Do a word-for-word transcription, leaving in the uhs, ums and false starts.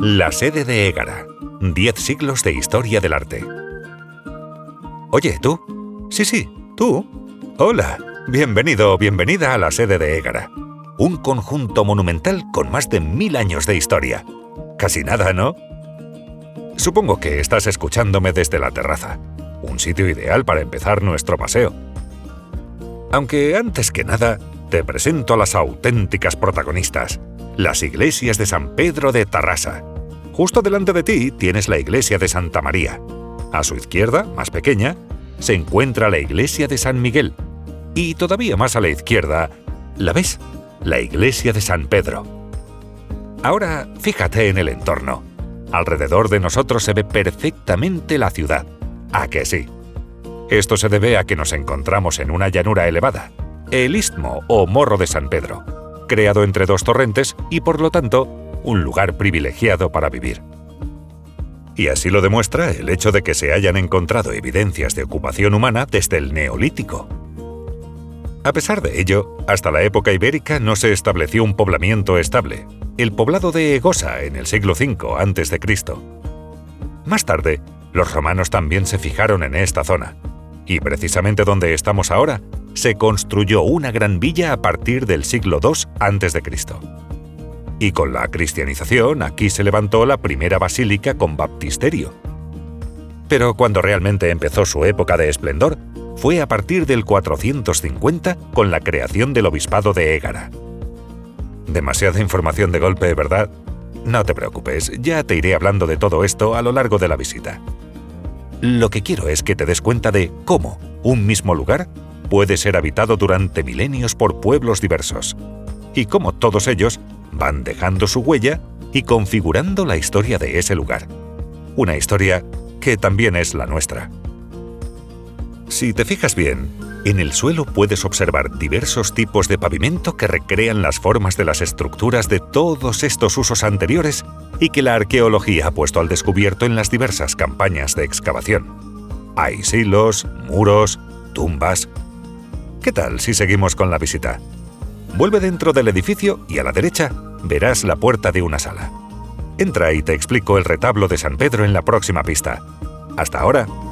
La sede de Égara. Diez siglos de historia del arte. Oye, ¿tú? Sí, sí, tú. Hola, bienvenido o bienvenida a la sede de Égara. Un conjunto monumental con más de mil años de historia. Casi nada, ¿no? Supongo que estás escuchándome desde la terraza. Un sitio ideal para empezar nuestro paseo. Aunque antes que nada, te presento a las auténticas protagonistas, las iglesias de San Pedro de Tarrasa. Justo delante de ti tienes la iglesia de Santa María. A su izquierda, más pequeña, se encuentra la iglesia de San Miguel. Y todavía más a la izquierda, ¿la ves? La iglesia de San Pedro. Ahora, fíjate en el entorno. Alrededor de nosotros se ve perfectamente la ciudad. ¿A que sí? Esto se debe a que nos encontramos en una llanura elevada, el Istmo o Morro de San Pedro, creado entre dos torrentes y, por lo tanto, un lugar privilegiado para vivir. Y así lo demuestra el hecho de que se hayan encontrado evidencias de ocupación humana desde el Neolítico. A pesar de ello, hasta la época ibérica no se estableció un poblamiento estable, el poblado de Egosa en el siglo cinco antes de Cristo. Más tarde, los romanos también se fijaron en esta zona, y precisamente donde estamos ahora, se construyó una gran villa a partir del siglo dos antes de Cristo. Y con la cristianización, aquí se levantó la primera basílica con baptisterio. Pero cuando realmente empezó su época de esplendor, fue a partir del cuatrocientos cincuenta con la creación del obispado de Égara. Demasiada información de golpe, ¿verdad? No te preocupes, ya te iré hablando de todo esto a lo largo de la visita. Lo que quiero es que te des cuenta de cómo un mismo lugar puede ser habitado durante milenios por pueblos diversos, y cómo todos ellos van dejando su huella y configurando la historia de ese lugar. Una historia que también es la nuestra. Si te fijas bien, en el suelo puedes observar diversos tipos de pavimento que recrean las formas de las estructuras de todos estos usos anteriores y que la arqueología ha puesto al descubierto en las diversas campañas de excavación. Hay silos, muros, tumbas. ¿Qué tal si seguimos con la visita? Vuelve dentro del edificio y a la derecha verás la puerta de una sala. Entra y te explico el retablo de San Pedro en la próxima pista. Hasta ahora.